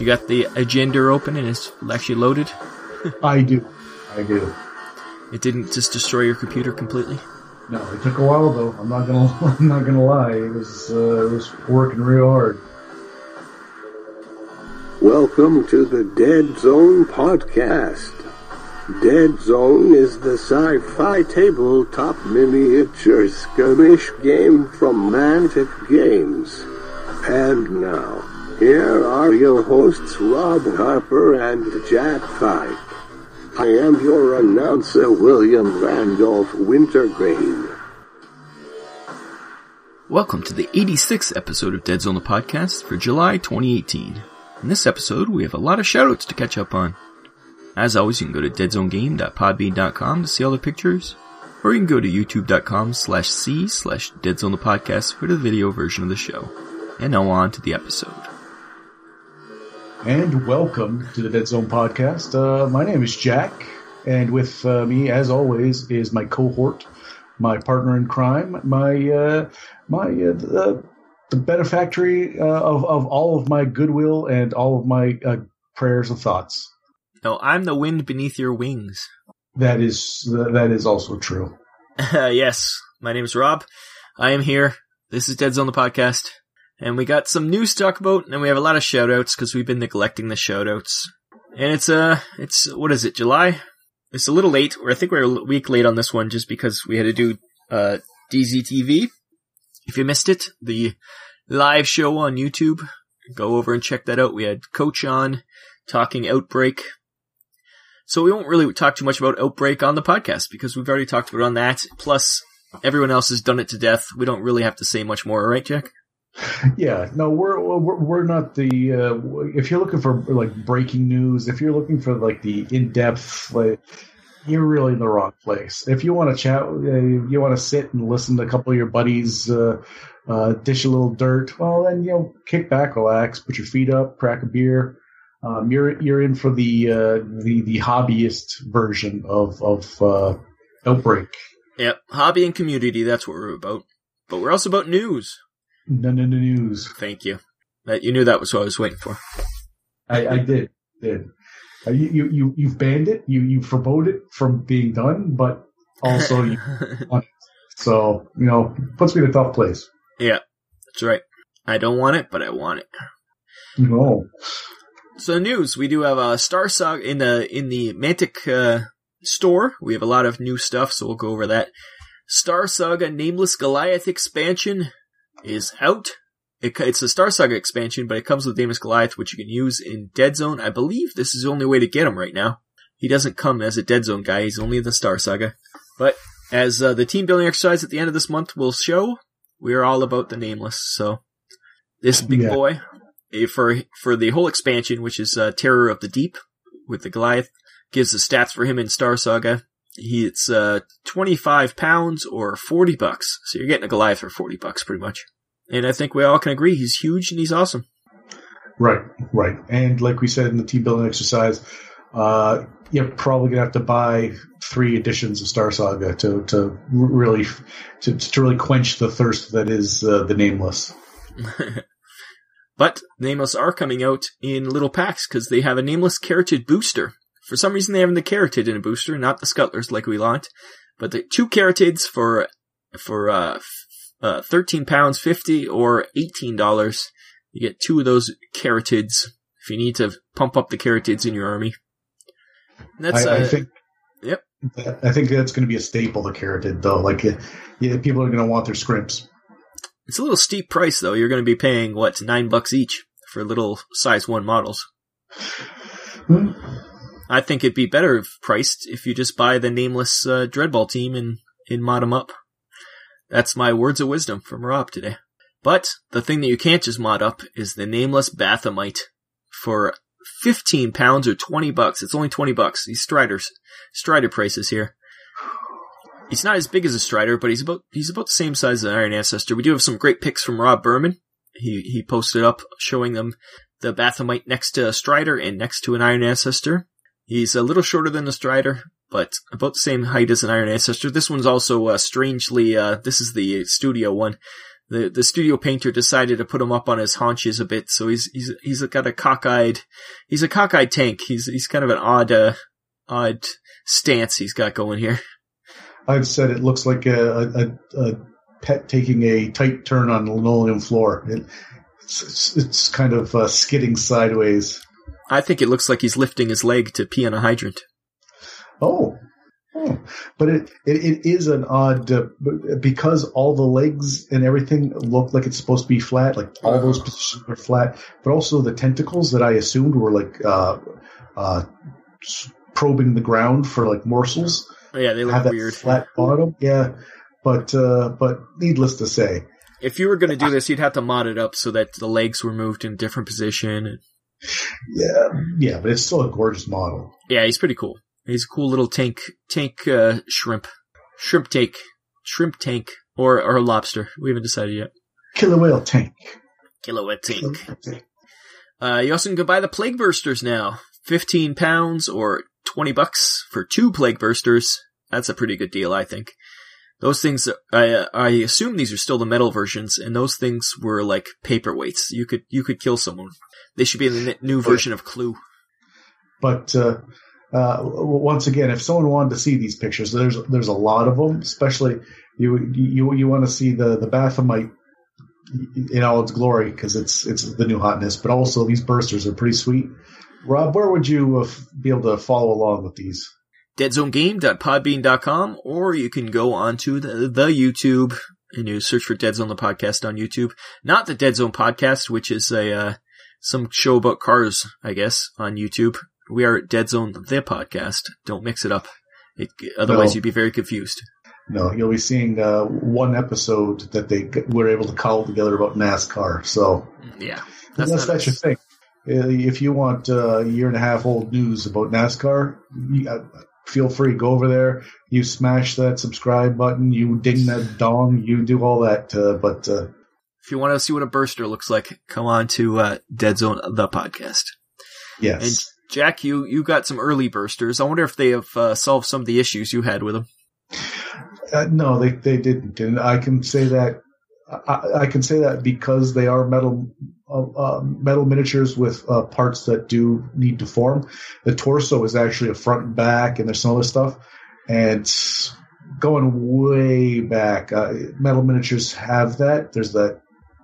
You got the agenda open and it's actually loaded? I do. It didn't just destroy your computer completely? No, it took a while though. I'm not gonna lie. It was working real hard. Welcome to the Dead Zone podcast. Dead Zone is the sci-fi tabletop miniature skirmish game from Mantic Games. And now, here are your hosts Rob Harper and Jack Pike. I am your announcer, William Randolph Wintergreen. Welcome to the 86th episode of Dead Zone the podcast for July 2018. In this episode, we have a lot of shoutouts to catch up on. As always, you can go to deadzonegame.podbean.com to see all the pictures, or you can go to youtube.com/c/deadzonethepodcast for the video version of the show. And now on to the episode. And welcome to the Dead Zone podcast. My name is Jack, and with me, as always, is my cohort, my partner in crime, the benefactory of all of my goodwill and all of my prayers and thoughts. No, I'm the wind beneath your wings. That is also true. Yes, my name is Rob. I am here. This is Dead Zone the podcast. And we got some news to talk about, and we have a lot of shoutouts because we've been neglecting the shoutouts. And it's what is it, July? It's a little late, or I think we're a week late on this one just because we had to do DZTV. If you missed it, the live show on YouTube, go over and check that out. We had Coach on talking Outbreak. So we won't really talk too much about Outbreak on the podcast because we've already talked about it on that. Plus, everyone else has done it to death. We don't really have to say much more, right, Jack? Yeah, no, we're not the. If you're looking for like breaking news, if you're looking for like the in-depth, like, you're really in the wrong place. If you want to chat, you want to sit and listen to a couple of your buddies dish a little dirt. Well, then kick back, relax, put your feet up, crack a beer. You're in for the hobbyist version of Outbreak. Yep, hobby and community. That's what we're about. But we're also about news. No news. Thank you. You knew that was what I was waiting for. I did. You've banned it. You forbade it from being done, but also you want it. So puts me in a tough place. Yeah, that's right. I don't want it, but I want it. No. So news, we do have a Star Saga in the Mantic store. We have a lot of new stuff, so we'll go over that. Star Saga Nameless Goliath expansion is out. It's a Star Saga expansion, but it comes with Nameless Goliath, which you can use in Dead Zone. I believe this is the only way to get him right now. He doesn't come as a Dead Zone guy, he's only in the Star Saga. But as the team building exercise at the end of this month will show, we're all about the Nameless. So this big boy, for the whole expansion, which is Terror of the Deep with the Goliath, gives the stats for him in Star Saga. It's 25 pounds or $40. So you're getting a Goliath for $40 pretty much. And I think we all can agree he's huge and he's awesome. Right. And like we said in the team building exercise, you're probably gonna have to buy 3 editions of Star Saga to really quench the thirst that is the Nameless. But Nameless are coming out in little packs because they have a Nameless Carotid booster. For some reason, they have the Carotid in a booster, not the Scuttlers like we want. But the 2 Carotids for £13.50 or $18. You get 2 of those Carotids if you need to pump up the Carotids in your army. And that's I think. Yep. I think that's going to be a staple. The Carotid, though, people are going to want their scrimps. It's a little steep price, though. You're going to be paying $9 each for little size 1 models. I think it'd be better priced if you just buy the Nameless Dreadball team and mod them up. That's my words of wisdom from Rob today. But the thing that you can't just mod up is the Nameless Bathamite for £15 or $20. It's only $20. These Strider prices here. He's not as big as a Strider, but he's about the same size as an Iron Ancestor. We do have some great pics from Rob Berman. He posted up showing them the Bathamite next to a Strider and next to an Iron Ancestor. He's a little shorter than the Strider, but about the same height as an Iron Ancestor. This one's also strangely, this is the studio one. the studio painter decided to put him up on his haunches a bit, so he's got a cockeyed tank. He's kind of an odd stance he's got going here. I've said it looks like a pet taking a tight turn on the linoleum floor. It's kind of skidding sideways. I think it looks like he's lifting his leg to pee on a hydrant. Oh. But it is an odd, because all the legs and everything look like it's supposed to be flat, like all those positions are flat, but also the tentacles that I assumed were like probing the ground for like morsels. Yeah, they look have that weird. Flat bottom, yeah. But needless to say, if you were going to do this, you'd have to mod it up so that the legs were moved in a different position. Yeah, but it's still a gorgeous model. Yeah, he's pretty cool. He's a cool little tank shrimp tank, or lobster. We haven't decided yet. Killer whale tank. You also can buy the Plague Bursters now. £15 or $20 for 2 Plague Bursters. That's a pretty good deal, I think. Those things, I assume these are still the metal versions, and those things were like paperweights. You could kill someone. They should be in the new version of Clue. But once again, if someone wanted to see these pictures, there's a lot of them. Especially you want to see the Baphomet in all its glory, because it's the new hotness. But also these bursters are pretty sweet. Rob, where would you be able to follow along with these? DeadZoneGame.podbean.com, or you can go onto the YouTube and you search for Dead Zone the Podcast on YouTube. Not the Dead Zone Podcast, which is some show about cars, I guess, on YouTube. We are Dead Zone the Podcast. Don't mix it up. Otherwise, you'd be very confused. No, you'll be seeing one episode that they were able to cobble together about NASCAR. So yeah, that's your thing. If you want a year and a half old news about NASCAR, feel free, go over there. You smash that subscribe button. You ding that dong. You do all that. But if you want to see what a burster looks like, come on to Dead Zone the Podcast. Yes. And Jack, you got some early bursters. I wonder if they have solved some of the issues you had with them. No, they didn't, and I can say that. I can say that because they are metal miniatures with parts that do need to form. The torso is actually a front and back, and there's some other stuff. And going way back, metal miniatures have that. There's that.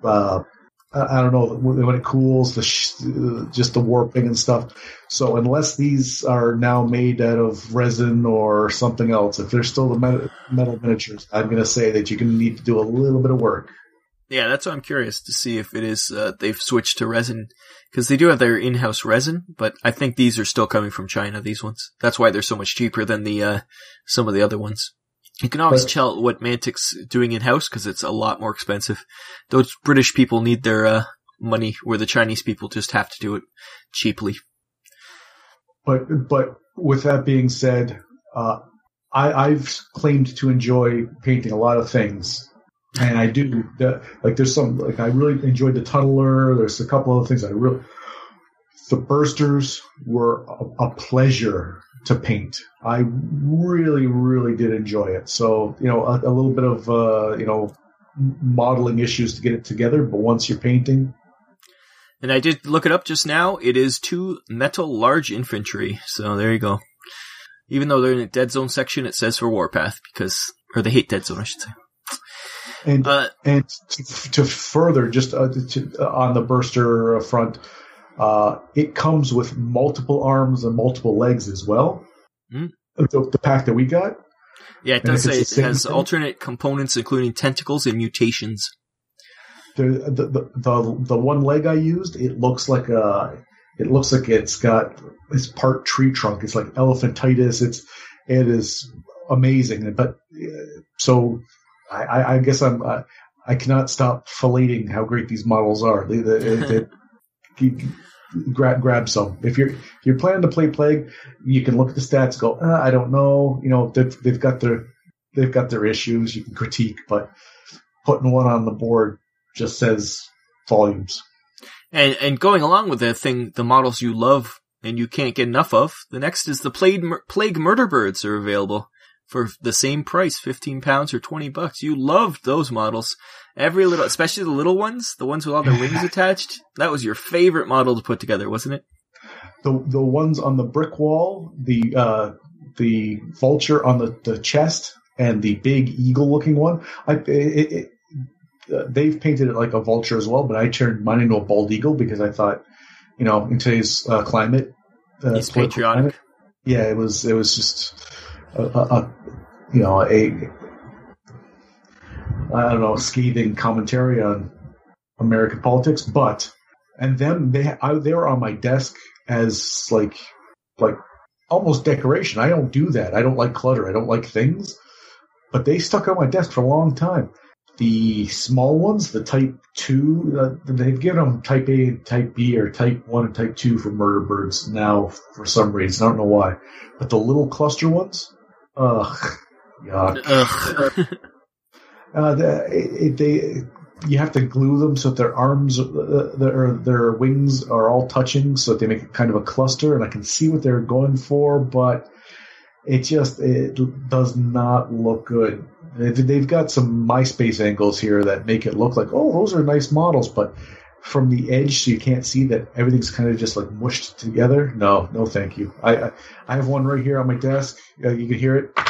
I don't know when it cools, just the warping and stuff. So unless these are now made out of resin or something else, if they're still the metal miniatures, I'm going to say that you're going to need to do a little bit of work. Yeah, that's why I'm curious to see if it is they've switched to resin, because they do have their in-house resin, but I think these are still coming from China. These ones. That's why they're so much cheaper than the some of the other ones. You can always tell what Mantic's doing in-house because it's a lot more expensive. Those British people need their money, where the Chinese people just have to do it cheaply. But with that being said, I've claimed to enjoy painting a lot of things, and I do. There's some, I really enjoyed the Tunneler. There's a couple other things the bursters were a pleasure to paint. I really, really did enjoy it. So, a little bit of, modeling issues to get it together, but once you're painting. And I did look it up just now. It is 2 metal large infantry. So there you go. Even though they're in the Dead Zone section, it says for Warpath or they hate Dead Zone, I should say. And to further, just on the burster front, it comes with multiple arms and multiple legs as well. Mm. The pack that we got. Yeah, it does say it has alternate components, including tentacles and mutations. The one leg I used, it looks like it's part tree trunk. It's like elephantitis. It is amazing. But so I guess I cannot stop filleting how great these models are. They grab some. If you're planning to play Plague, you can look at the stats. Go, I don't know. They've got their issues. You can critique, but putting one on the board just says volumes. And going along with the models you love and you can't get enough of, the next is the Plague Murder Birds are available. for the same price, £15 or $20. You loved those models. Every little, especially the little ones, the ones with all their wings attached. That was your favorite model to put together, wasn't it? The ones on the brick wall, the vulture on the chest, and the big eagle-looking one. They've painted it like a vulture as well, but I turned mine into a bald eagle because I thought, in today's climate, he's patriotic. Climate, yeah, it was just scathing commentary on American politics. But they were on my desk as like almost decoration. I don't do that. I don't like clutter. I don't like things. But they stuck on my desk for a long time. The small ones, the Type 2, they've given them Type A and Type B, or Type 1 and Type 2 for murder birds now for some reason. I don't know why. But the little cluster ones, yuck. You have to glue them so that their arms, their wings are all touching, so that they make kind of a cluster. And I can see what they're going for, but it does not look good. They've got some MySpace angles here that make it look like, oh, those are nice models, but from the edge, so you can't see that everything's kind of just like mushed together. No, thank you. I have one right here on my desk. You can hear it.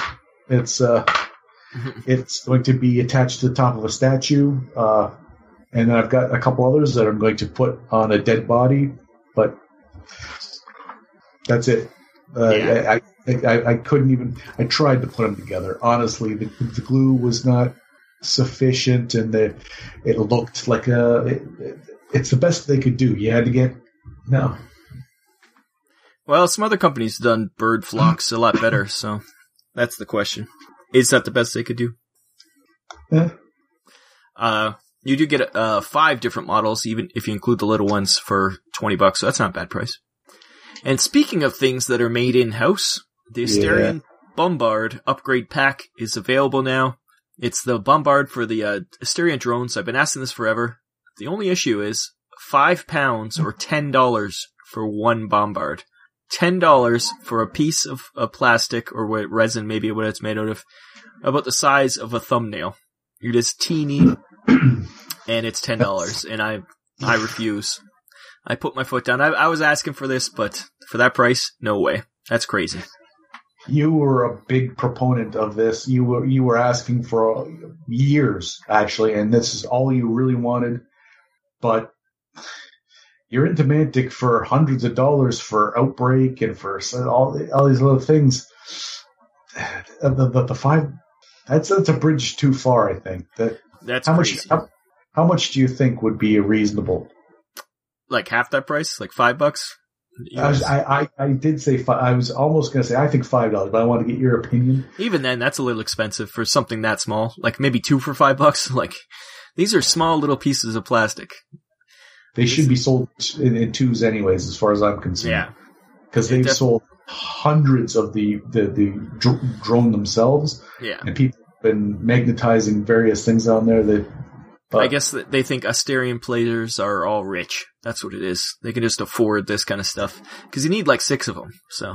It's going to be attached to the top of a statue, and I've got a couple others that I'm going to put on a dead body, but that's it. I couldn't even. I tried to put them together. Honestly, the glue was not sufficient, and it looked like it's the best they could do. You had to get no. Well, some other companies done bird flocks a lot better, so that's the question. Is that the best they could do? Yeah. You do get 5 different models, even if you include the little ones, for $20, so that's not a bad price. And speaking of things that are made in-house, the Asterion Bombard upgrade pack is available now. It's the Bombard for the Asterion drones. I've been asking this forever. The only issue is £5 or $10 for one Bombard. $10 for a piece of plastic or resin, maybe what it's made out of, about the size of a thumbnail. It is teeny, and it's $10, and I refuse. I put my foot down. I was asking for this, but for that price, no way. That's crazy. You were a big proponent of this. You were asking for years, actually, and this is all you really wanted. But you're into Mantic for hundreds of dollars for Outbreak and for all these other things. The 5, that's a bridge too far, I think. That's crazy. How much do you think would be reasonable? Like half that price? Like $5? I did say 5. I was almost going to say I think $5, but I want to get your opinion. Even then, that's a little expensive for something that small. Like maybe 2 for $5. Like these are small little pieces of plastic. They should be sold in twos anyways, as far as I'm concerned. Yeah, because they've sold hundreds of the drone themselves. Yeah, and people have been magnetizing various things on there. I guess they think Asterion players are all rich. That's what it is. They can just afford this kind of stuff because you need like 6 of them. So,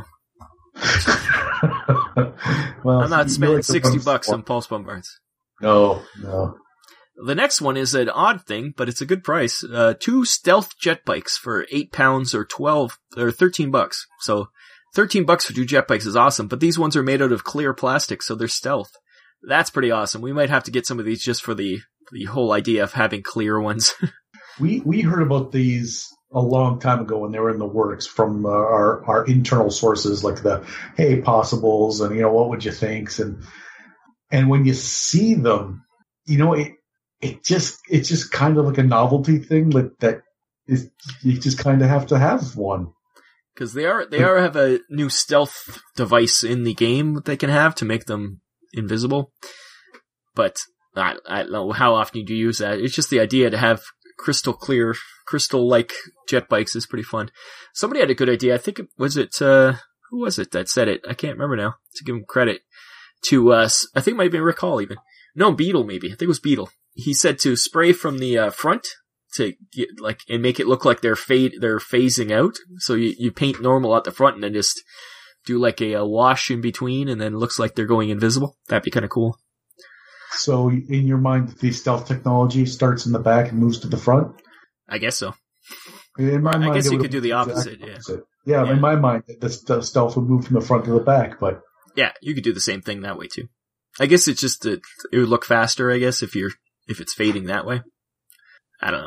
well, I'm not spending $60 on pulse bombards. No. The next one is an odd thing, but it's a good price. 2 stealth jet bikes for £8 or $13. So $13 for 2 jet bikes is awesome, but these ones are made out of clear plastic, so they're stealth. That's pretty awesome. We might have to get some of these just for the whole idea of having clear ones. We heard about these a long time ago when they were in the works from our internal sources, like the Hey Possibles and what would you think, and when you see them, it's just kind of like a novelty thing that you just kind of have to have one. Because they have a new stealth device in the game that they can have to make them invisible. But I don't know how often you use that. It's just the idea to have crystal clear, crystal-like jet bikes is pretty fun. Somebody had a good idea. I think who was it that said it? I can't remember now. To give him credit to us, I think it might have been Rick Hall even. No, Beetle maybe. I think it was Beetle. He said to spray from the front to get and make it look like they're phasing out. So you paint normal at the front and then just do like a wash in between, and then it looks like they're going invisible. That'd be kind of cool. So in your mind, the stealth technology starts in the back and moves to the front? I guess so. In my mind, I guess you could do the opposite. Yeah, in my mind, the stealth would move from the front to the back, but yeah, you could do the same thing that way too. I guess it's just it would look faster. I guess if it's fading that way. I don't know.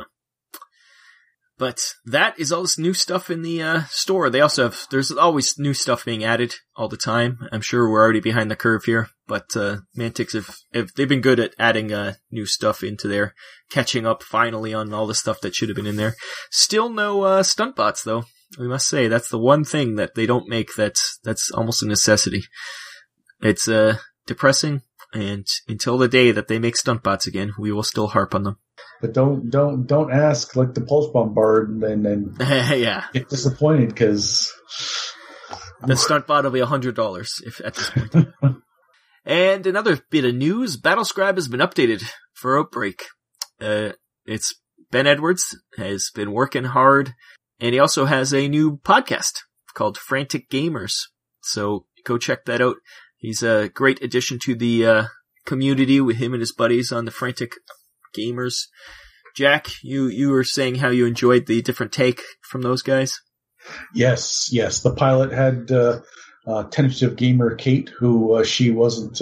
But that is all this new stuff in the store. They also there's always new stuff being added all the time. I'm sure we're already behind the curve here, but Mantic they've been good at adding new stuff into there, catching up finally on all the stuff that should have been in there. Still no stunt bots though. We must say that's the one thing that they don't make that's almost a necessity. It's depressing, and until the day that they make stunt bots again, we will still harp on them. But don't ask like the Pulse Bombard and then yeah, get disappointed because the stunt bot will be $100 if at this point. And another bit of news: Battlescribe has been updated for Outbreak. It's Ben Edwards has been working hard, and he also has a new podcast called Frantic Gamers. So go check that out. He's a great addition to the community with him and his buddies on the Frantic Gamers. Jack, you were saying how you enjoyed the different take from those guys. Yes. The pilot had tentative gamer Kate, who she wasn't.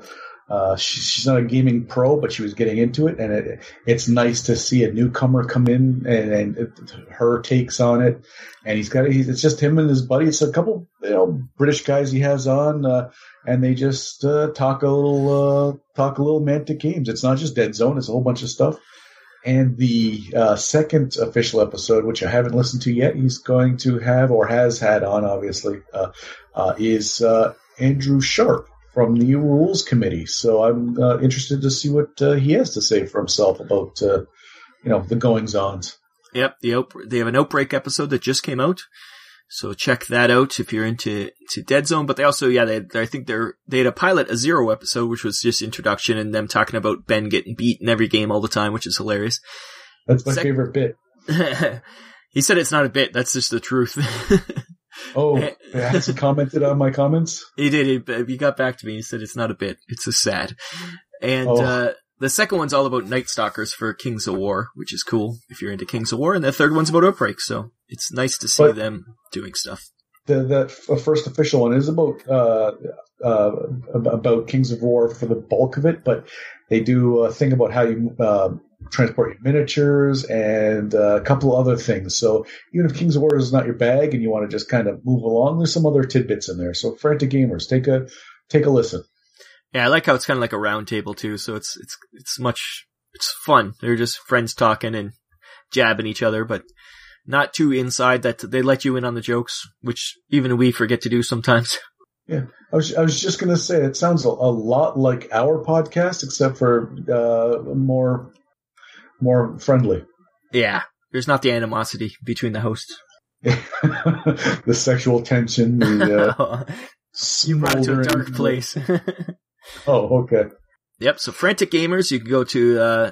She's not a gaming pro, but she was getting into it, and it's nice to see a newcomer come in and her takes on it. And it's just him and his buddy. It's a couple British guys he has on, and they just talk a little Mantic games. It's not just Dead Zone; it's a whole bunch of stuff. And the second official episode, which I haven't listened to yet, he's going to have or has had on, obviously, is Andrew Sharp from the New Rules Committee. So I'm interested to see what he has to say for himself about the goings-ons. Yep, they have an Outbreak episode that just came out, so check that out if you're into Dead Zone. But they also, I think they had a pilot, a Zero episode, which was just introduction and them talking about Ben getting beat in every game all the time, which is hilarious. That's my favorite bit. He said it's not a bit. That's just the truth. Oh, has he commented on my comments? He did. He got back to me. He said it's not a bit. It's just sad. And the second one's all about Night Stalkers for Kings of War, which is cool if you're into Kings of War. And the third one's about Outbreak, so it's nice to see them doing stuff. The first official one is about Kings of War for the bulk of it, but they do a thing about how you transport your miniatures and a couple of other things. So even if Kings of War is not your bag and you want to just kind of move along, there's some other tidbits in there. So Frantic Gamers, take a listen. Yeah, I like how it's kind of like a round table too. So it's fun. They're just friends talking and jabbing each other, but not too inside that they let you in on the jokes, which even we forget to do sometimes. Yeah, I was just gonna say it sounds a lot like our podcast, except for more friendly. Yeah, there's not the animosity between the hosts. The sexual tension. You brought it to a dark place. Oh, okay. Yep. So Frantic Gamers, you can go to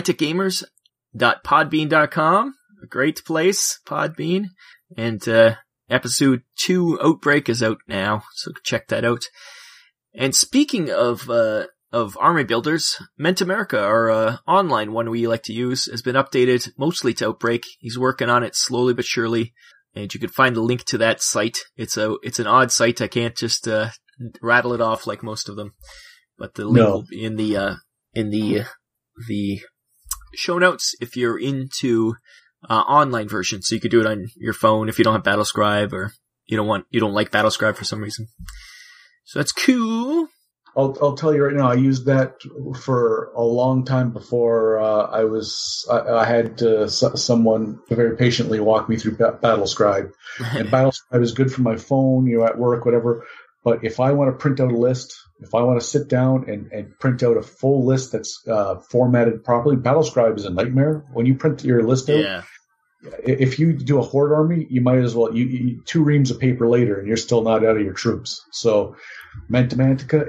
franticgamers.podbean.com. A great place, Podbean, and episode 2 Outbreak is out now, so check that out. And speaking of army builders, Ment America, our online one we like to use, has been updated mostly to Outbreak. He's working on it slowly but surely, and you can find the link to that site. It's an odd site. I can't just rattle it off like most of them, but the link will be in the show notes if you're into online version, so you could do it on your phone if you don't have Battlescribe or you don't like Battlescribe for some reason. So that's cool. I'll tell you right now, I used that for a long time before I had someone very patiently walk me through Battlescribe. And Battlescribe is good for my phone, at work, whatever. But if I want to print out a list, if I want to sit down and print out a full list that's formatted properly, Battlescribe is a nightmare. When you print your list out, if you do a horde army, you might as well, you 2 reams of paper later and you're still not out of your troops. So Mantica,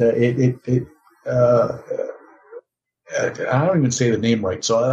I don't even say the name right. So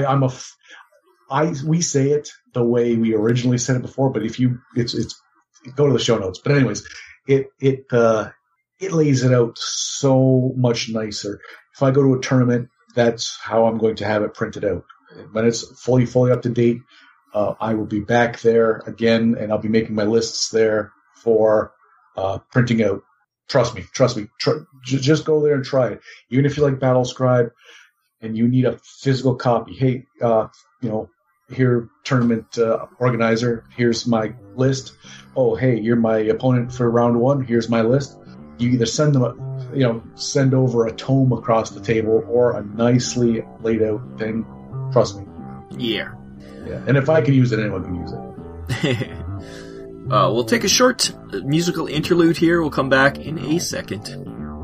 we say it the way we originally said it before, but if it's go to the show notes. But anyways, it lays it out so much nicer. If I go to a tournament, that's how I'm going to have it printed out. When it's fully up to date, I will be back there again, and I'll be making my lists there for printing out. Trust me. Just go there and try it. Even if you like Battlescribe and you need a physical copy, hey, here, tournament organizer, here's my list. Oh, hey, you're my opponent for round one. Here's my list. You either send over a tome across the table or a nicely laid out thing. Trust me. Yeah. And if I can use it, anyone can use it. We'll take a short musical interlude here. We'll come back in a second.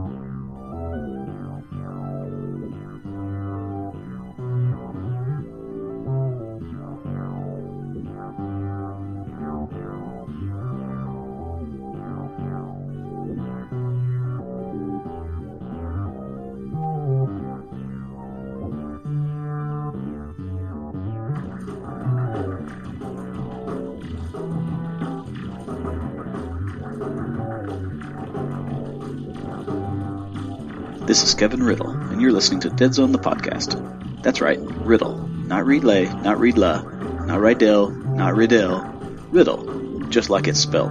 This is Kevin Riddle, and you're listening to Dead Zone the podcast. That's right, Riddle. Not Relay, not Readla, not Rydell, not Riddell. Riddle, just like it's spelled.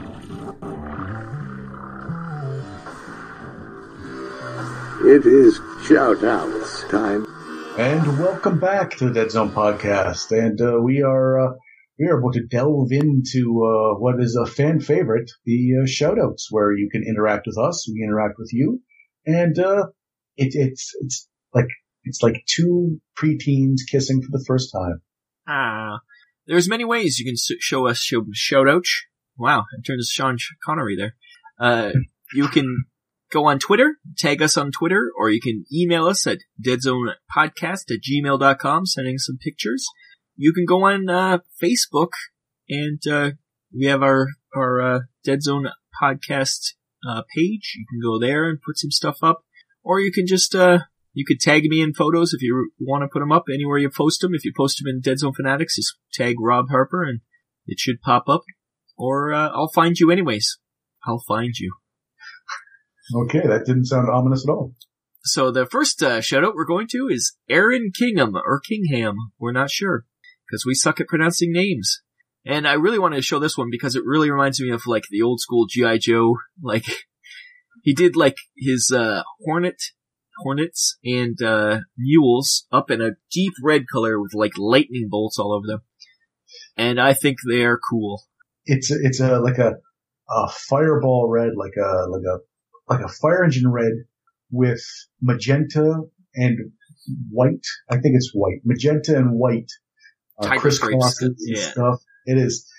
It is shout-outs time. And welcome back to the Dead Zone podcast. And we are about to delve into what is a fan favorite, the shout-outs, where you can interact with us, we interact with you. And it's like two preteens kissing for the first time. There's many ways you can show us shout-outs. Wow, I turned to Sean Connery there. You can go on Twitter, tag us on Twitter, or you can email us at deadzonepodcast@gmail.com, sending some pictures. You can go on Facebook, and we have our Dead Zone podcast page. You can go there and put some stuff up, or you can just you could tag me in photos if you want to put them up anywhere you post them. If you post them in Dead Zone Fanatics, just tag Rob Harper and it should pop up, or I'll find you anyways. I'll find you. Okay, that didn't sound ominous at all. So the first shout out we're going to is Aaron Kingham or Kingham. We're not sure because we suck at pronouncing names. And I really wanted to show this one because it really reminds me of like the old school G.I. Joe. Like he did like his hornets and mules up in a deep red color with like lightning bolts all over them. And I think they are cool. It's like a fireball red, like a fire engine red with magenta and white. I think it's white, magenta and white. Crisscrosses and stuff. It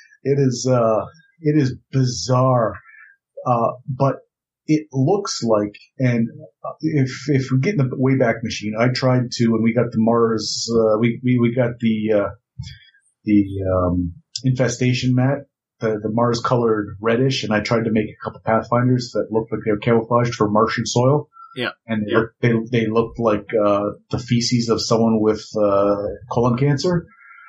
is bizarre, but it looks like, and if we get in the Wayback Machine, I tried to, and we got the Mars, we got the infestation mat, the Mars colored reddish, and I tried to make a couple Pathfinders that looked like they were camouflaged for Martian soil. Yeah. And they looked like, the feces of someone with, colon cancer.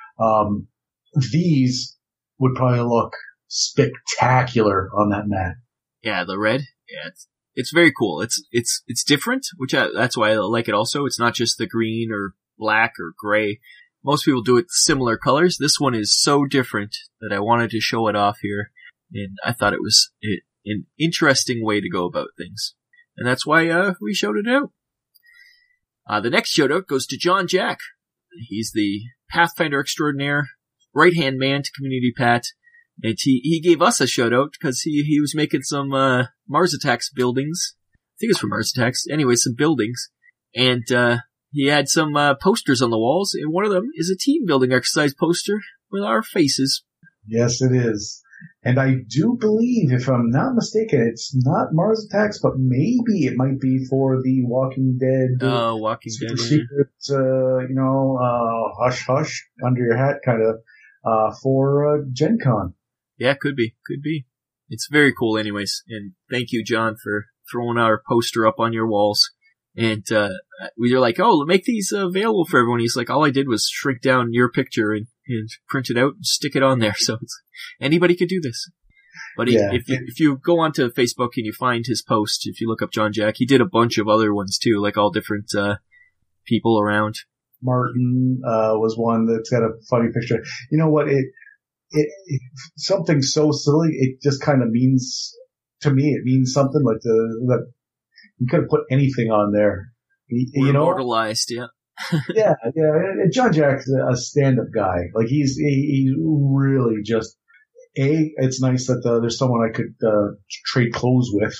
These would probably look spectacular on that mat. Yeah, the red. Yeah, it's very cool. It's different, that's why I like it also. It's not just the green or black or gray. Most people do it similar colors. This one is so different that I wanted to show it off here. And I thought it was an interesting way to go about things. And that's why, we showed it out. The next shout out goes to John Jack. He's the Pathfinder extraordinaire, right-hand man to Community Pat. And he gave us a shout out because he was making some, Mars Attacks buildings. I think it's for Mars Attacks. Anyway, some buildings. And, he had some, posters on the walls, and one of them is a team building exercise poster with our faces. Yes, it is. And I do believe, if I'm not mistaken, it's not Mars Attacks, but maybe it might be for the Walking Dead. Walking Dead. Secret, hush hush under your hat kind of, for, Gen Con. Yeah, could be. It's very cool anyways. And thank you, John, for throwing our poster up on your walls. And, we were like, oh, make these available for everyone. He's like, all I did was shrink down your picture and print it out and stick it on there. So anybody could do this. But if you go onto Facebook and you find his post, if you look up John Jack, he did a bunch of other ones too, like all different people around. Martin was one that's got a funny picture. You know what? It something so silly. It just kind of means, to me, it means something like that. You could have put anything on there. We're immortalized, yeah. yeah. John Jack's a stand-up guy. Like he's really just. It's nice that there's someone I could trade clothes with.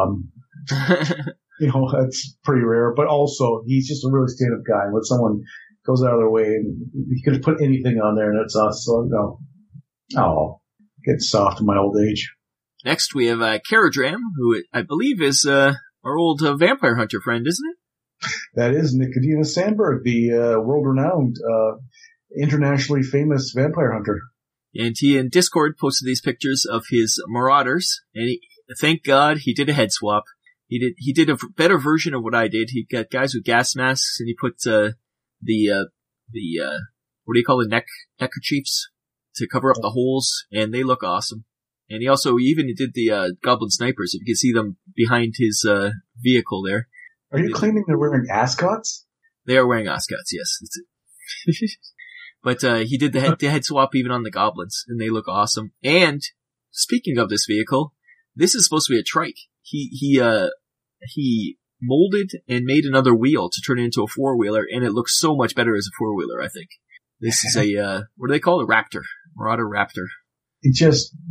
That's pretty rare. But also, he's just a really stand-up guy. When someone goes out of their way, and he could put anything on there, and it's us. So, getting soft in my old age. Next, we have Caradram, who I believe is our old vampire hunter friend, isn't it? That is Nicodemus Sandberg, the world-renowned, internationally famous vampire hunter. And he in Discord posted these pictures of his marauders, and thank God he did a head swap. He did a better version of what I did. He got guys with gas masks, and he put the what do you call it, neckerchiefs to cover up the holes, and they look awesome. And he even did the goblin snipers. If you can see them behind his vehicle there. Are you claiming they're wearing ascots? They are wearing ascots, yes. But he did the head swap even on the goblins, and they look awesome. And speaking of this vehicle, this is supposed to be a trike. He molded and made another wheel to turn it into a four-wheeler, and it looks so much better as a four-wheeler, I think. This is a what do they call it? A Raptor, Marauder Raptor. It's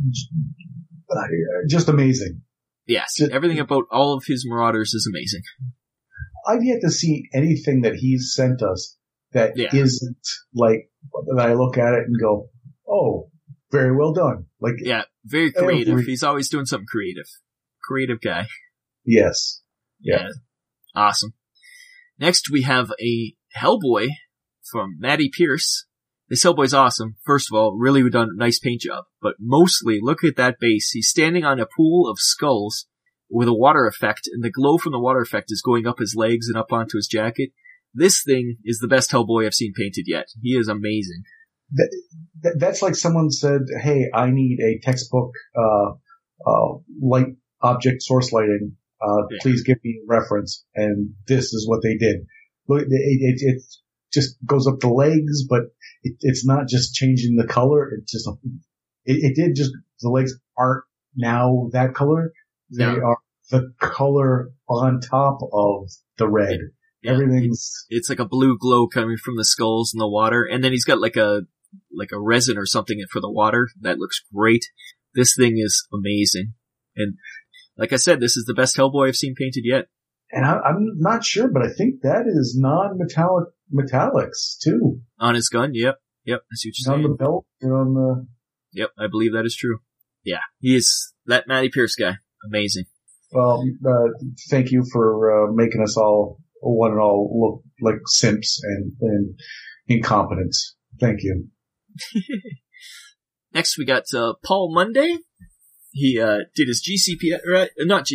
just amazing. Yes, everything about all of his Marauders is amazing. I've yet to see anything that he's sent us that isn't like that. I look at it and go, "Oh, very well done." Like, very creative. He's always doing something creative. Creative guy. Yes. Yeah. Awesome. Next, we have a Hellboy from Matty Pierce. This Hellboy's awesome. First of all, really done a nice paint job. But mostly, look at that base. He's standing on a pool of skulls with a water effect, and the glow from the water effect is going up his legs and up onto his jacket. This thing is the best Hellboy I've seen painted yet. He is amazing. That's like someone said, "Hey, I need a textbook light object source lighting. Please give me a reference." And this is what they did. Look, it just goes up the legs, but it's not just changing the color. The legs aren't now that color. They are the color on top of the red. Yeah, it's like a blue glow coming from the skulls and the water, and then he's got like a resin or something for the water that looks great. This thing is amazing, and like I said, this is the best Hellboy I've seen painted yet. And I'm not sure, but I think that is non-metallic metallics too. On his gun, yep. I see what you're saying. On the belt, or on the. Yep, I believe that is true. Yeah, he is that Matty Pierce guy. Amazing. Well, thank you for making us all one and all look like simps and incompetents. Thank you. Next, we got Paul Monday. He did his GCPS, right?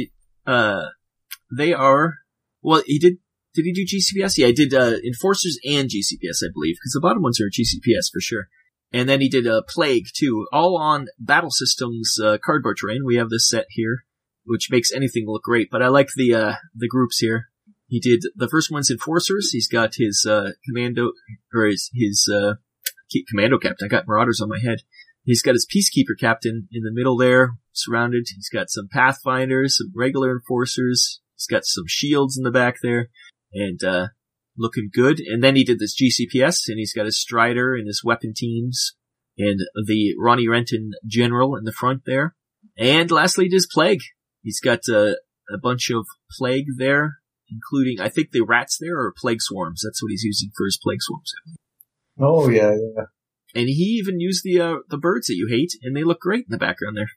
They are. Well, he did. Did he do GCPS? Yeah, he did Enforcers and GCPS, I believe, because the bottom ones are GCPS for sure. And then he did Plague too, all on Battle Systems cardboard terrain. We have this set here, which makes anything look great. But I like the groups here. He did the first one's Enforcers. He's got his commando or his commando captain. I got Marauders on my head. He's got his Peacekeeper captain in the middle there, surrounded. He's got some Pathfinders, some regular Enforcers. He's got some shields in the back there, and looking good. And then he did this GCPS, and he's got his Strider and his weapon teams, and the Ronnie Renton General in the front there. And lastly, he did his Plague. He's got a bunch of Plague there, including, I think the rats there are Plague Swarms. That's what he's using for his Plague Swarms. Oh, yeah. And he even used the birds that you hate, and they look great in the background there.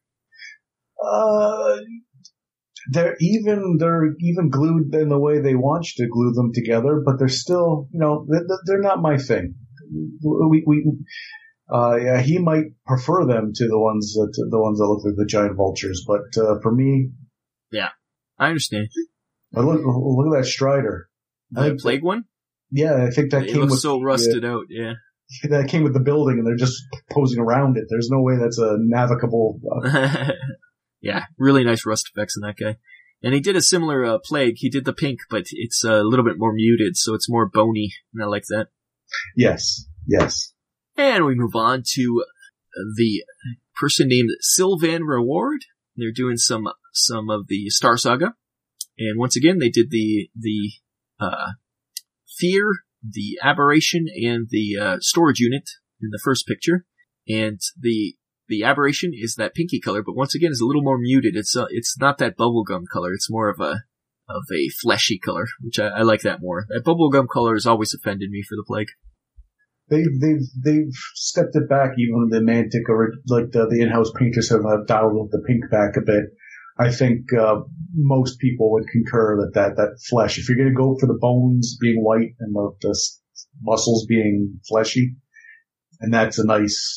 They're even glued in the way they want you to glue them together, but they're still, they're not my thing. He might prefer them to the ones that look like the giant vultures, but for me, yeah, I understand. Look at that Strider. The Plague one? Yeah, I think that it came looks with so rusted out. Yeah. that came with the building, and they're just posing around it. There's no way that's a navigable. Yeah, really nice rust effects in that guy. And he did a similar plague. He did the pink, but it's a little bit more muted, so it's more bony, and I like that. Yes. And we move on to the person named Sylvan Reward. They're doing some of the Star Saga. And once again, they did the Fear, the Aberration, and the Storage Unit in the first picture. And the Aberration is that pinky color, but once again, is a little more muted. It's not that bubblegum color. It's more of a fleshy color, which I like that more. That bubblegum color has always offended me for the plague. They've stepped it back. Even the Mantic, or like the in-house painters have dialed the pink back a bit. I think most people would concur that flesh. If you're going to go for the bones being white and the muscles being fleshy, and that is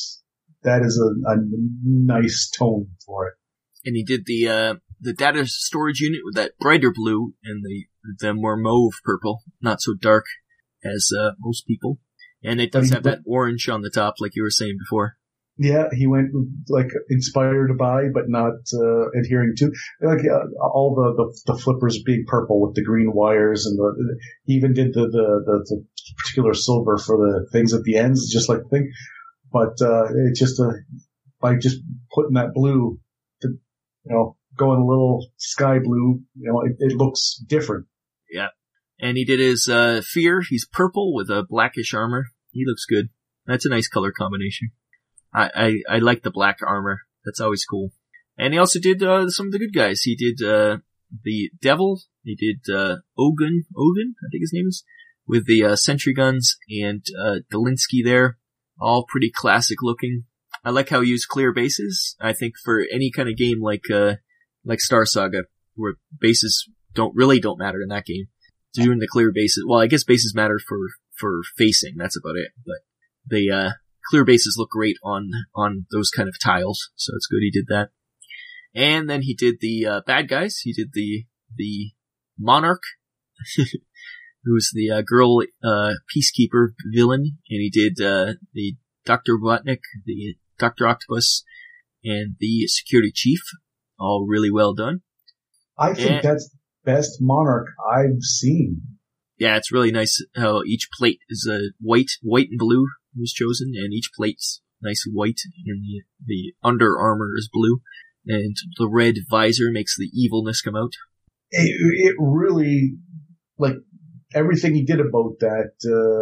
a nice tone for it. And he did the data storage unit with that brighter blue and the more mauve purple, not so dark as most people. And it does have that orange on the top, like you were saying before. Yeah, he went like inspired by, but not adhering to. Like all the flippers being purple with the green wires, and he even did the particular silver for the things at the ends, just like the thing. But it's just by just putting that blue, going a little sky blue, it looks different. Yeah. And he did his Fear. He's purple with a blackish armor. He looks good. That's a nice color combination. I like the black armor. That's always cool. And he also did some of the good guys. He did the Devil. He did Ogun, I think his name is, with the sentry guns, and Delinsky there. All pretty classic looking. I like how he used clear bases. I think for any kind of game like Star Saga, where bases don't matter in that game, doing the clear bases. Well, I guess bases matter for facing. That's about it. But the clear bases look great on those kind of tiles, so it's good he did that. And then he did the bad guys. He did the Monarch, who's the girl peacekeeper villain, and he did the Dr. Robotnik, the Dr. Octopus, and the security chief. All really well done. I think that's the best Monarch I've seen. Yeah, it's really nice how each plate is white and blue was chosen, and each plate's nice white, and the under armor is blue, and the red visor makes the evilness come out. It really, like, everything he did about that,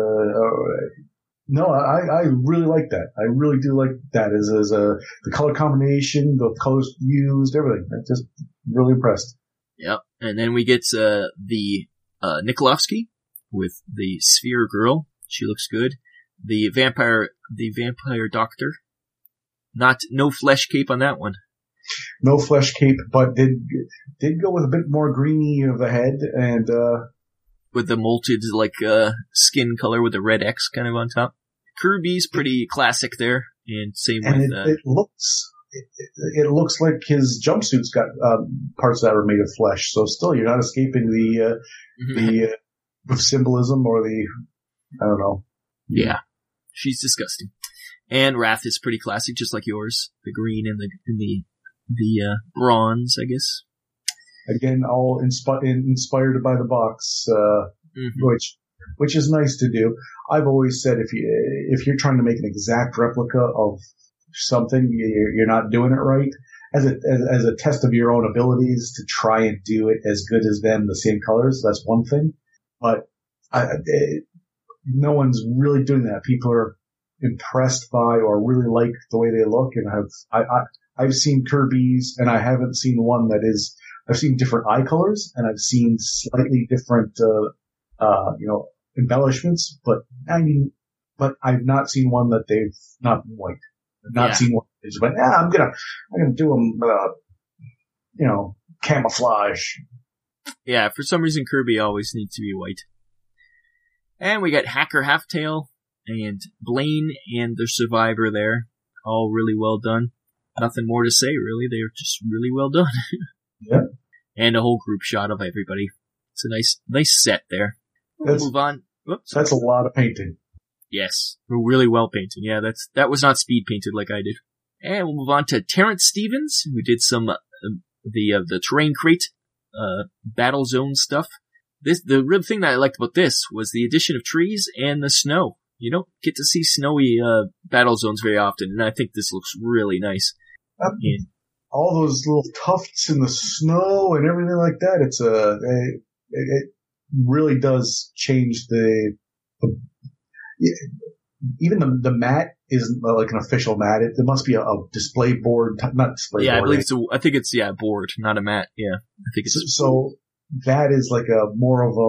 I really like that. I really do like that as the color combination, the colors used, everything. I'm just really impressed. Yep. And then we get the Nikolovsky with the Sphere Girl. She looks good. The vampire doctor. No flesh cape on that one. No flesh cape, but did go with a bit more greeny of the head, and with the molted skin color with the red X kind of on top. Kirby's pretty classic there, and same with it looks like his jumpsuit's got parts that are made of flesh. So still, you're not escaping the symbolism or I don't know. Yeah, she's disgusting. And Wrath is pretty classic, just like yours. The green and the bronze, I guess. Again, all inspired by the box, which is nice to do. I've always said if you're trying to make an exact replica of something, you're not doing it right. As a test of your own abilities to try and do it as good as them, the same colors, that's one thing. But no one's really doing that. People are impressed by or really like the way they look, and I've seen Kirby's, and I haven't seen one that is. I've seen different eye colors, and I've seen slightly different, embellishments, but I've not seen one that they've not been white. I've not seen one that's but I'm gonna do them, camouflage. Yeah, for some reason Kirby always needs to be white. And we got Hacker Halftail and Blaine and the Survivor there, all really well done. Nothing more to say, really. They're just really well done. Yeah. And a whole group shot of everybody. It's a nice set there. We'll move on. Whoops. That's a lot of painting. Yes, really well painted. Yeah, that was not speed painted like I did. And we'll move on to Terrence Stevens, who did some the terrain crate battle zone stuff. The real thing that I liked about this was the addition of trees and the snow. You don't get to see snowy battle zones very often, and I think this looks really nice. Yeah. All those little tufts in the snow and everything like that. It really does change even the mat isn't like an official mat. It must be a display board, not display board. Yeah, I believe so. I think it's a board, not a mat. Yeah, I think it's so that is like a more of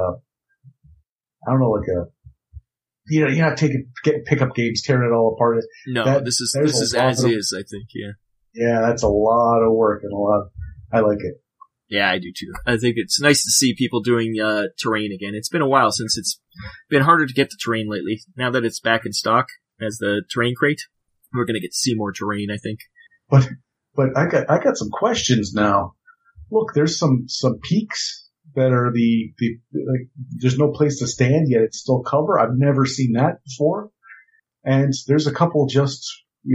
I don't know, like a you're not getting pickup games, tearing it all apart. No, this is as is. I think. Yeah. Yeah, that's a lot of work and I like it. Yeah, I do too. I think it's nice to see people doing terrain again. It's been a while since it's been harder to get the terrain lately. Now that it's back in stock as the terrain crate, we're going to get to see more terrain, I think. But I got some questions now. Look, there's some peaks that are like there's no place to stand yet. It's still cover. I've never seen that before. And there's a couple just,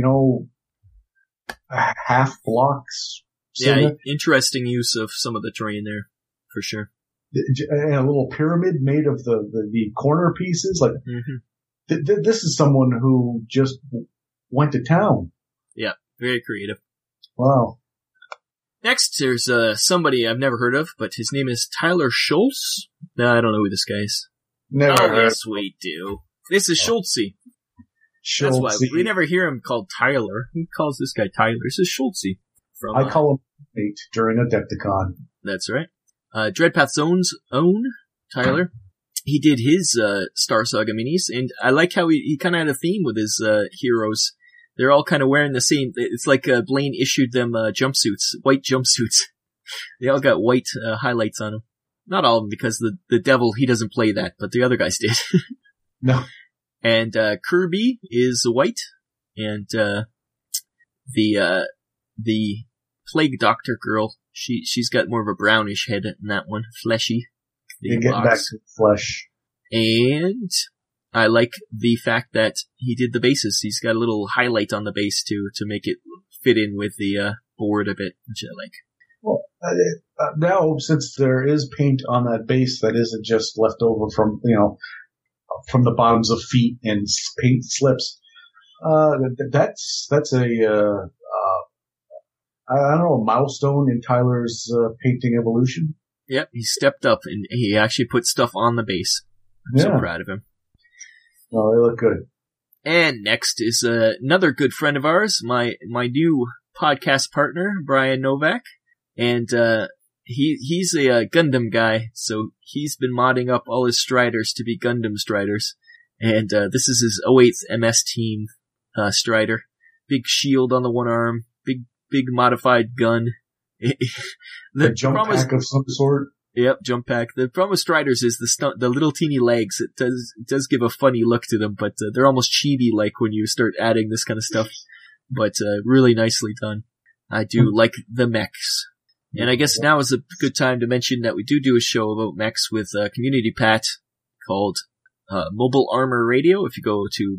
half blocks. Yeah, interesting use of some of the terrain there, for sure. And a little pyramid made of the corner pieces. Like, this is someone who just went to town. Yeah, very creative. Wow. Next, there's somebody I've never heard of, but his name is Tyler Schultz. No, I don't know who this guy is. Never heard. Yes, we do. This is Schultzy. That's why we never hear him called Tyler. Who calls this guy Tyler? This is Schultzy. I call him Nate during Adepticon. That's right. Dreadpath's own Tyler. He did his Star Saga minis, and I like how he kind of had a theme with his heroes. They're all kind of wearing the same. It's like Blaine issued them jumpsuits, white jumpsuits. They all got white highlights on them. Not all of them, because the Devil, he doesn't play that, but the other guys did. No. And Kirby is white, and the Plague Doctor girl, she's got more of a brownish head in that one, fleshy. Getting back to flesh. And I like the fact that he did the bases. He's got a little highlight on the base to make it fit in with the board a bit, which I like. Well, now since there is paint on that base that isn't just left over from from the bottoms of feet and paint slips, that's a I don't know, a milestone in Tyler's painting evolution. Yep, he stepped up and he actually put stuff on the base. I'm so proud of him. Oh, they look good. And next is another good friend of ours, my new podcast partner, Brian Novak. And he's a Gundam guy, so he's been modding up all his Striders to be Gundam Striders. And this is his 08th MS Team Strider. Big shield on the one arm, big modified gun. The jump pack of some sort. Yep, jump pack. The problem with Striders is the little teeny legs. It does give a funny look to them, but they're almost chibi-like when you start adding this kind of stuff. But really nicely done. I do like the mechs. And I guess now is a good time to mention that we do a show about mechs with Community Pat called Mobile Armor Radio. If you go to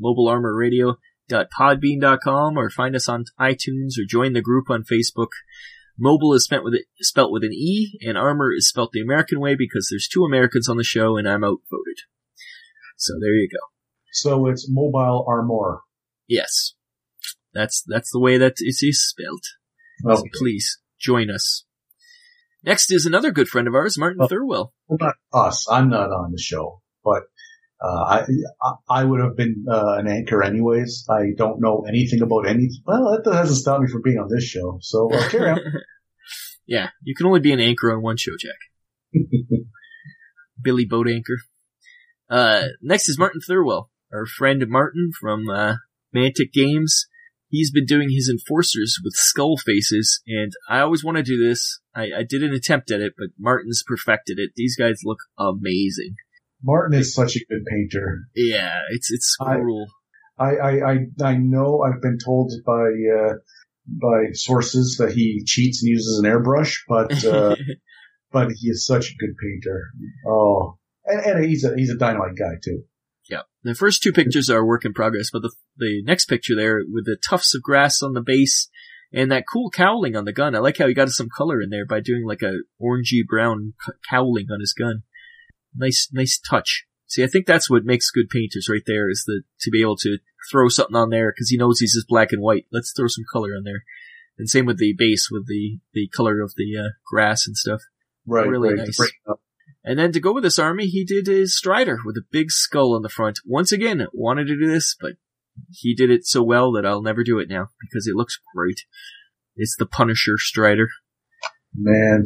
mobilearmorradio.podbean.com or find us on iTunes or join the group on Facebook. Mobile is spelt with an E, and armor is spelt the American way because there's 2 Americans on the show, and I'm outvoted. So there you go. So it's Mobile Armor. Yes, that's the way that it is spelled. Okay. So please join us. Next is another good friend of ours, Martin Thurwell. Well, not us. I'm not on the show, but I would have been an anchor anyways. I don't know anything about anything. Well, that hasn't stopped me from being on this show. So carry on. Yeah, you can only be an anchor on one show, Jack. Billy Boat Anchor. Next is Martin Thurwell, our friend Martin from Mantic Games. He's been doing his enforcers with skull faces, and I always want to do this. I did an attempt at it, but Martin's perfected it. These guys look amazing. Martin is such a good painter. Yeah, it's cool. I know I've been told by sources that he cheats and uses an airbrush, but he is such a good painter. Oh, and he's a dynamite guy too. Yeah. The first two pictures are a work in progress, but the next picture there with the tufts of grass on the base and that cool cowling on the gun. I like how he got some color in there by doing like a orangey brown cowling on his gun. Nice touch. See, I think that's what makes good painters right there, is to be able to throw something on there because he knows he's just black and white. Let's throw some color on there. And same with the base with the color of the grass and stuff. Right. Really nice. And then to go with this army, he did his Strider with a big skull on the front. Once again, wanted to do this, but he did it so well that I'll never do it now because it looks great. It's the Punisher Strider. Man.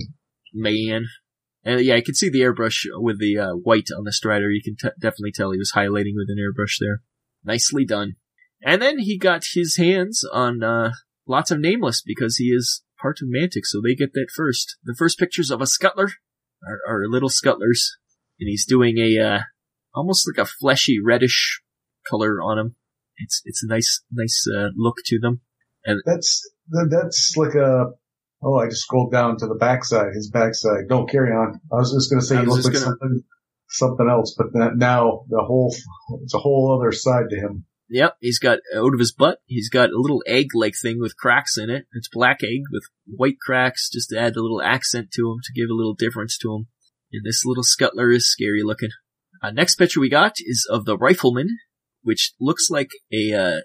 And yeah, I can see the airbrush with the white on the Strider. You can definitely tell he was highlighting with an airbrush there. Nicely done. And then he got his hands on lots of Nameless because he is part of Mantic, so they get that first. The first pictures of a Scuttler are little Scuttlers, and he's doing a almost like a fleshy reddish color on him. It's a nice look to them. And that's like a. Oh, I just scrolled down to the backside. His backside. Don't carry on. I was just going to say he looks like something else, but now it's a whole other side to him. Yep, he's got out of his butt. He's got a little egg-like thing with cracks in it. It's black egg with white cracks, just to add a little accent to him, to give a little difference to him. And this little Scuttler is scary looking. Next picture we got is of the Rifleman, which looks like a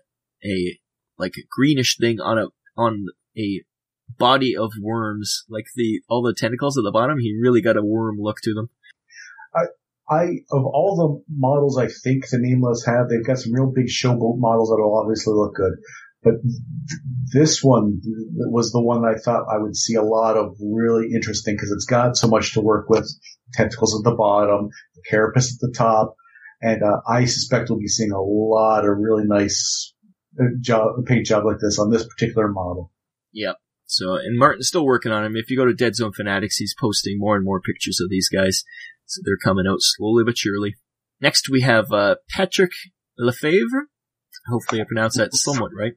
greenish thing on a body of worms, like all the tentacles at the bottom. He really got a worm look to them. Of all the models I think the Nameless have, they've got some real big showboat models that will obviously look good. But this one was the one I thought I would see a lot of really interesting because it's got so much to work with. Tentacles at the bottom, the carapace at the top, and I suspect we'll be seeing a lot of really nice paint job like this on this particular model. Yep. So, and Martin's still working on him. If you go to Dead Zone Fanatics, he's posting more and more pictures of these guys. So they're coming out slowly but surely. Next we have Patrick Lefevre. Hopefully I pronounced that somewhat right.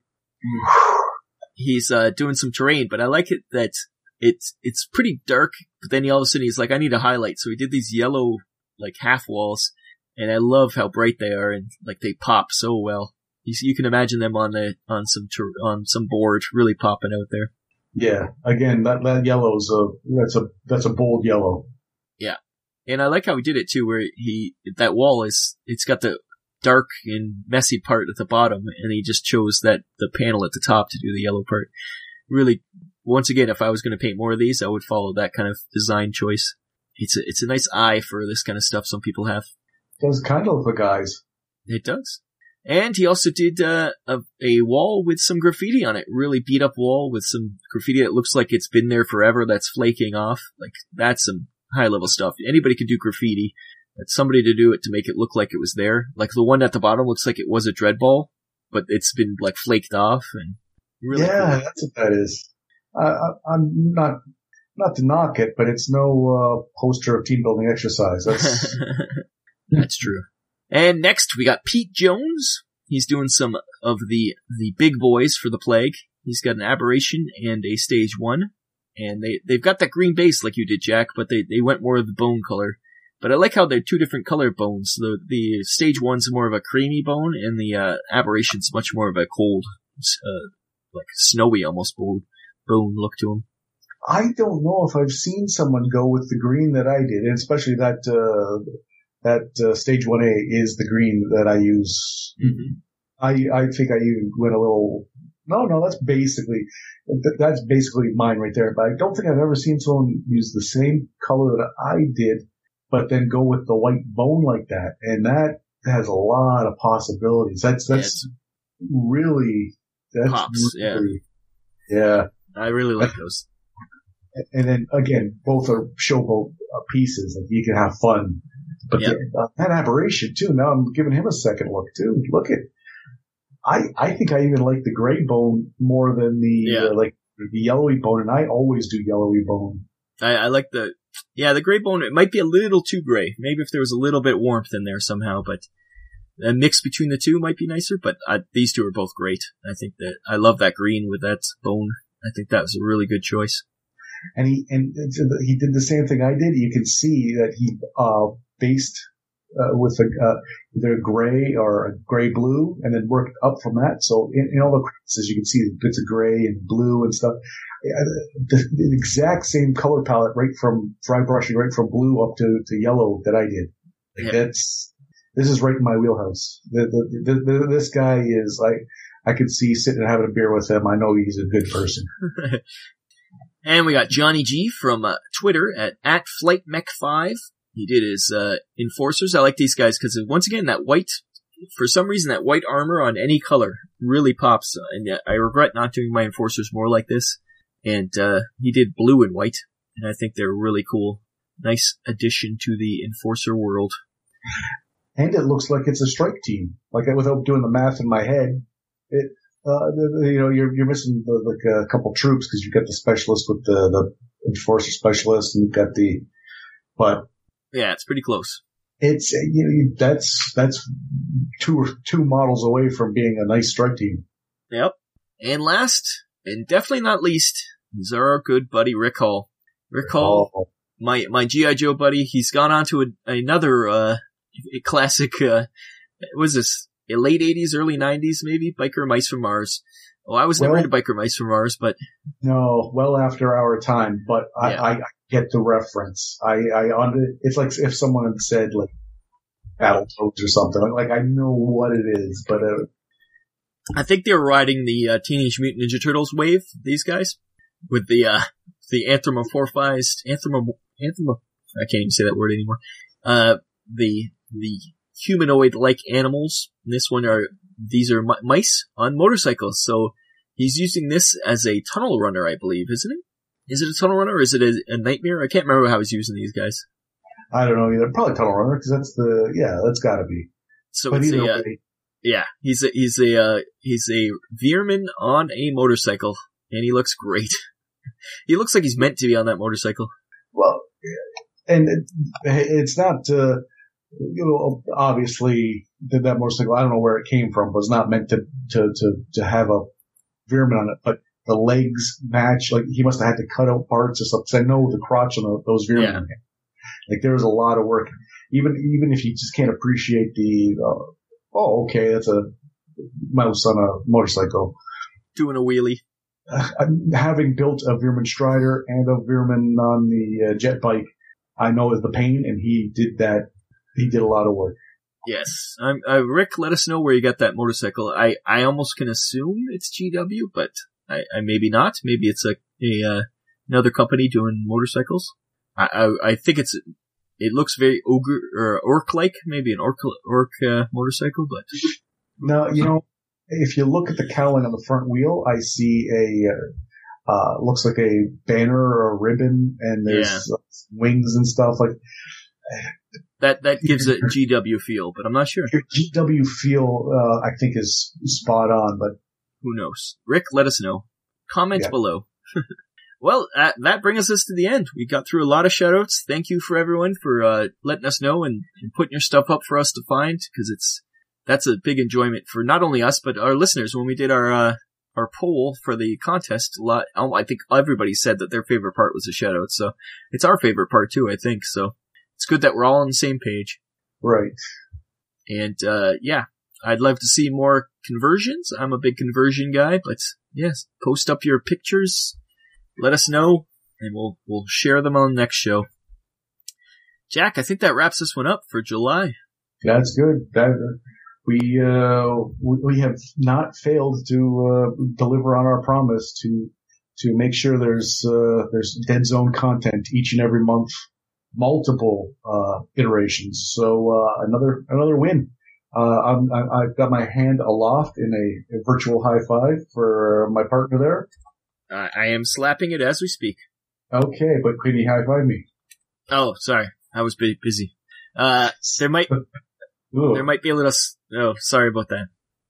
He's doing some terrain, but I like it that it's pretty dark, but then all of a sudden he's like, I need a highlight. So he did these yellow like half walls, and I love how bright they are and like they pop so well. You can imagine them on some board really popping out there. Yeah, again, that yellow's that's a bold yellow. Yeah. And I like how he did it too, where that wall it's got the dark and messy part at the bottom, and he just chose the panel at the top to do the yellow part. Really, once again, if I was going to paint more of these, I would follow that kind of design choice. It's a nice eye for this kind of stuff some people have. It does kind of look like eyes. It does. And he also did a wall with some graffiti on it. Really beat up wall with some graffiti that looks like it's been there forever that's flaking off. Like, that's some high level stuff. Anybody can do graffiti. It's somebody to do it to make it look like it was there. Like the one at the bottom looks like it was a Dreadball, but it's been like flaked off and really cool. That's what that is. I'm not to knock it, but it's no poster of team building exercise. That's That's true. And next we got Pete Jones. He's doing some of the big boys for the Plague. He's got an Aberration and a Stage 1. And they've got that green base like you did, Jack, but they went more of the bone color. But I like how they're two different color bones. The Stage 1's more of a creamy bone, and the Aberration's much more of a cold, like snowy almost bone look to them. I don't know if I've seen someone go with the green that I did, and especially that Stage 1A is the green that I use. Mm-hmm. I think I even went a little. No, that's basically mine right there. But I don't think I've ever seen someone use the same color that I did, but then go with the white bone like that, and that has a lot of possibilities. That's really pops. Really, yeah. I really like those. And then again, both are showboat pieces. Like you can have fun, but that Aberration too. Now I'm giving him a second look too. Look at. I think I even like the gray bone more than the yellowy bone, and I always do yellowy bone. I like the gray bone. It might be a little too gray. Maybe if there was a little bit warmth in there somehow, but a mix between the two might be nicer. But these two are both great. I think that I love that green with that bone. I think that was a really good choice. And he did the same thing I did. You can see that he based with either a gray or a gray blue, and then worked up from that. So in all the creases, you can see bits of gray and blue and stuff. The exact same color palette, right from dry brushing, right from blue up to yellow that I did. This is right in my wheelhouse. This guy is I could see sitting and having a beer with him. I know he's a good person. And we got Johnny G from Twitter at FlightMech5. He did his Enforcers. I like these guys because, once again, that white, for some reason, that white armor on any color really pops. And I regret not doing my Enforcers more like this. And he did blue and white, and I think they're really cool. Nice addition to the Enforcer world. And it looks like it's a strike team. Like, without doing the math in my head, you're missing a couple troops because you've got the specialist with the Enforcer specialist, and you've got but yeah, it's pretty close. It's that's two models away from being a nice strike team. Yep. And last, and definitely not least, is our good buddy Rick Hall. Rick Hall, my G.I. Joe buddy. He's gone on to another classic. Was this? Late 80s, early 90s, maybe? Biker Mice from Mars. Oh, I was never into Biker Mice from Mars, but... No, well after our time, but yeah. I get the reference. It's like if someone had said, like, Battletoads or something. Like, I know what it is, but... I think they were riding the Teenage Mutant Ninja Turtles wave, these guys, with the anthropomorphized... I can't even say that word anymore. The humanoid-like animals. This one these are mice on motorcycles. So he's using this as a tunnel runner, I believe, isn't it? Is it a tunnel runner or is it a nightmare? I can't remember how he's using these guys. I don't know either. Probably tunnel runner because that's gotta be. So but he's a Veerman on a motorcycle, and he looks great. He looks like he's meant to be on that motorcycle. Well, and it's not. Obviously, that motorcycle, I don't know where it came from, was not meant to have a Veerman on it, but the legs match, like, he must have had to cut out parts or something. 'Cause I know the crotch on those Veerman. Yeah. Like, there was a lot of work. Even if you just can't appreciate that's a mouse on a motorcycle. Doing a wheelie. Having built a Veerman Strider and a Veerman on the jet bike, I know the pain, and he did that. He did a lot of work. Yes. Rick, let us know where you got that motorcycle. I almost can assume it's GW, but I maybe not. Maybe it's another company doing motorcycles. I think it looks very ogre or orc-like, maybe an orc motorcycle, but. No, if you look at the cowling on the front wheel, I see looks like a banner or a ribbon, and there's wings and stuff like. That gives it GW feel, but I'm not sure. Your GW feel, I think, is spot on, but who knows? Rick, let us know. Comment below. Well, that brings us to the end. We got through a lot of shoutouts. Thank you for everyone for letting us know and putting your stuff up for us to find, because that's a big enjoyment for not only us but our listeners. When we did our poll for the contest, I think everybody said that their favorite part was the shoutouts. So it's our favorite part too, I think. So. It's good that we're all on the same page. Right. And, I'd love to see more conversions. I'm a big conversion guy, but yes, post up your pictures. Let us know, and we'll share them on the next show. Jack, I think that wraps this one up for July. That's good. We have not failed to deliver on our promise to make sure there's Dead Zone content each and every month. Multiple iterations. So another win. I've got my hand aloft in a virtual high five for my partner there. I am slapping it as we speak. Okay, but can you high five me? Oh, sorry, I was busy. There might be a little. Oh, sorry about that.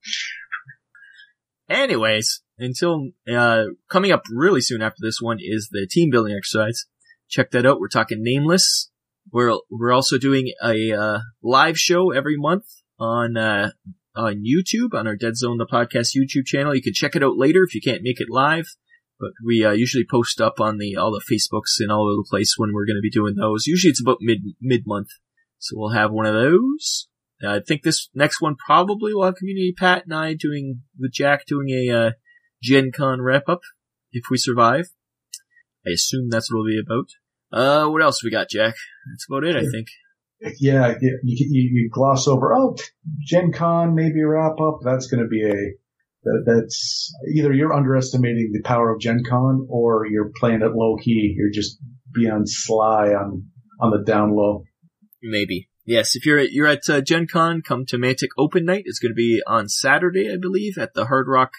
Anyways, until coming up really soon after this one is the team building exercise. Check that out. We're talking Nameless. We're also doing a live show every month on YouTube, on our Dead Zone the Podcast YouTube channel. You can check it out later if you can't make it live, but we usually post up on all the Facebooks and all over the place when we're going to be doing those. Usually it's about mid-month. So we'll have one of those. I think this next one probably will have Community Pat and I with Jack doing a Gen Con wrap-up, if we survive. I assume that's what it'll be about. What else we got, Jack? That's about it, I think. Yeah, you gloss over, Gen Con, maybe a wrap-up. That's going to be that's either you're underestimating the power of Gen Con or you're playing it low-key. You're just being sly on the down low. Maybe. Yes, if you're at Gen Con, come to Mantic Open Night. It's going to be on Saturday, I believe, at the Hard Rock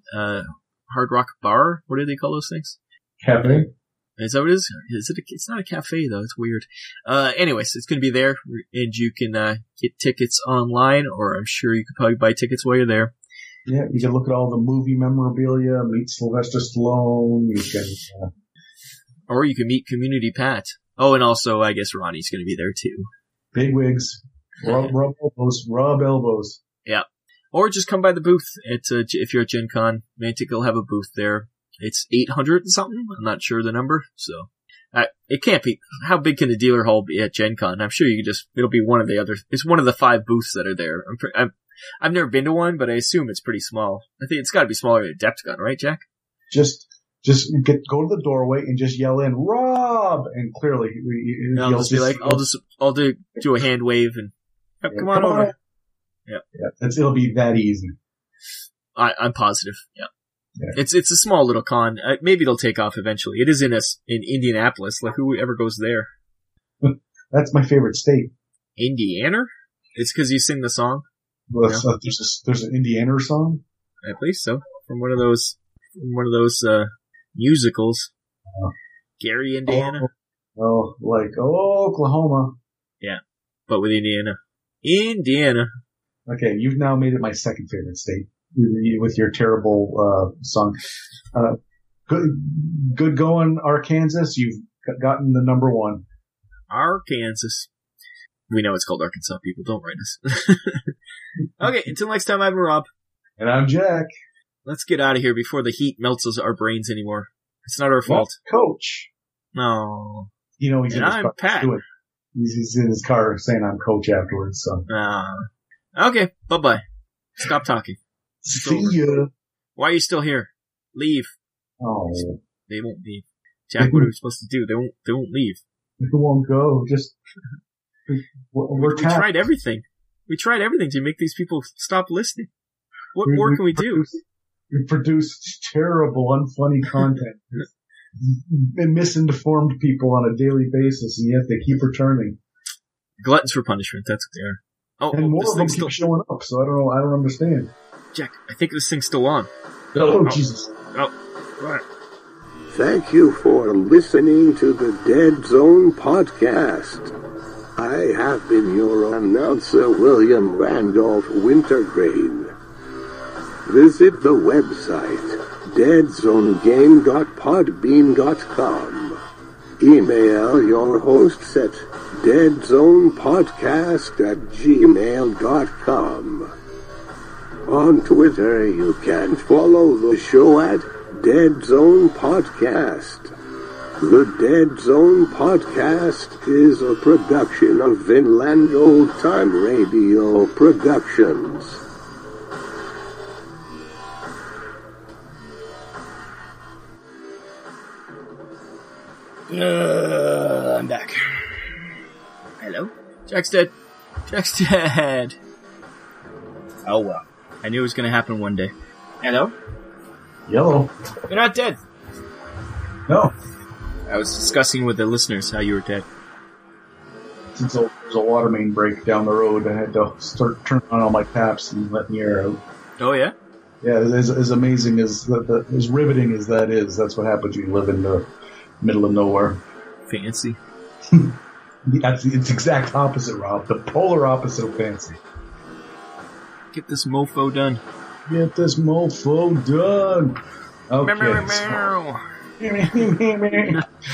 Bar. What do they call those things? Cafe. Is that what it is? It's not a cafe though. It's weird. Anyways, it's going to be there, and you can get tickets online, or I'm sure you could probably buy tickets while you're there. Yeah, you can look at all the movie memorabilia, meet Sylvester Stallone. You can, or you can meet Community Pat. Oh, and also I guess Ronnie's going to be there too. Big wigs, rub elbows. Yeah. Or just come by the booth if you're at Gen Con. Mantic will have a booth there. It's 800 and something. I'm not sure the number. So, it can't be. How big can the dealer hall be at Gen Con? I'm sure it'll be one of the other, it's one of the 5 booths that are there. I've never been to one, but I assume it's pretty small. I think it's gotta be smaller than Adepticon, right, Jack? Just go to the doorway and just yell in, Rob! And clearly, I'll just be like, I'll do a hand wave and, come on over. Yeah. It'll be that easy. I'm positive. Yeah. It's a small little con. Maybe it'll take off eventually. It is in Indianapolis. Like, who ever goes there? That's my favorite state. Indiana? It's because you sing the song? Well, there's an Indiana song? I believe so. From one of those musicals. Gary, Indiana. Like Oklahoma. Yeah, but with Indiana. Okay, you've now made it my second favorite state with your terrible song. Good going, Arkansas. You've gotten the number 1. Arkansas. We know it's called Arkansas, people. Don't write us. Okay, until next time, I'm Rob. And I'm Jack. Let's get out of here before the heat melts our brains anymore. It's not our fault. Coach. No. He's in his I'm car. Pat. He's in his car saying I'm Coach afterwards. So. Okay, bye-bye. Stop talking. See ya. Why are you still here? Leave. Oh. They won't leave. Jack, what are we supposed to do? They won't leave. They won't go. Just we tried everything. We tried everything to make these people stop listening. What more can we do? We produce terrible, unfunny content. And misinformed people on a daily basis, and yet they keep returning. Gluttons for punishment, that's what they are. And more of them keep showing up, so I don't understand. Jack, I think this thing's still on. Oh, Jesus. Oh, right. Thank you for listening to the Dead Zone podcast. I have been your announcer, William Randolph Wintergreen. Visit the website, deadzonegame.podbean.com. Email your hosts at deadzonepodcast@gmail.com. On Twitter, you can follow the show at Dead Zone Podcast. The Dead Zone Podcast is a production of Vinland Old Time Radio Productions. I'm back. Hello? Jack's dead. Jack's dead. Oh well. I knew it was going to happen one day. Hello? Yellow. You're not dead. No. I was discussing with the listeners how you were dead. Since there was a water main break down the road, I had to start turning on all my taps and letting the air out. Oh, yeah? Yeah, as amazing as as riveting as that is, that's what happens when you live in the middle of nowhere. Fancy. It's exact opposite, Rob. The polar opposite of fancy. Get this mofo done. Get this mofo done. Okay.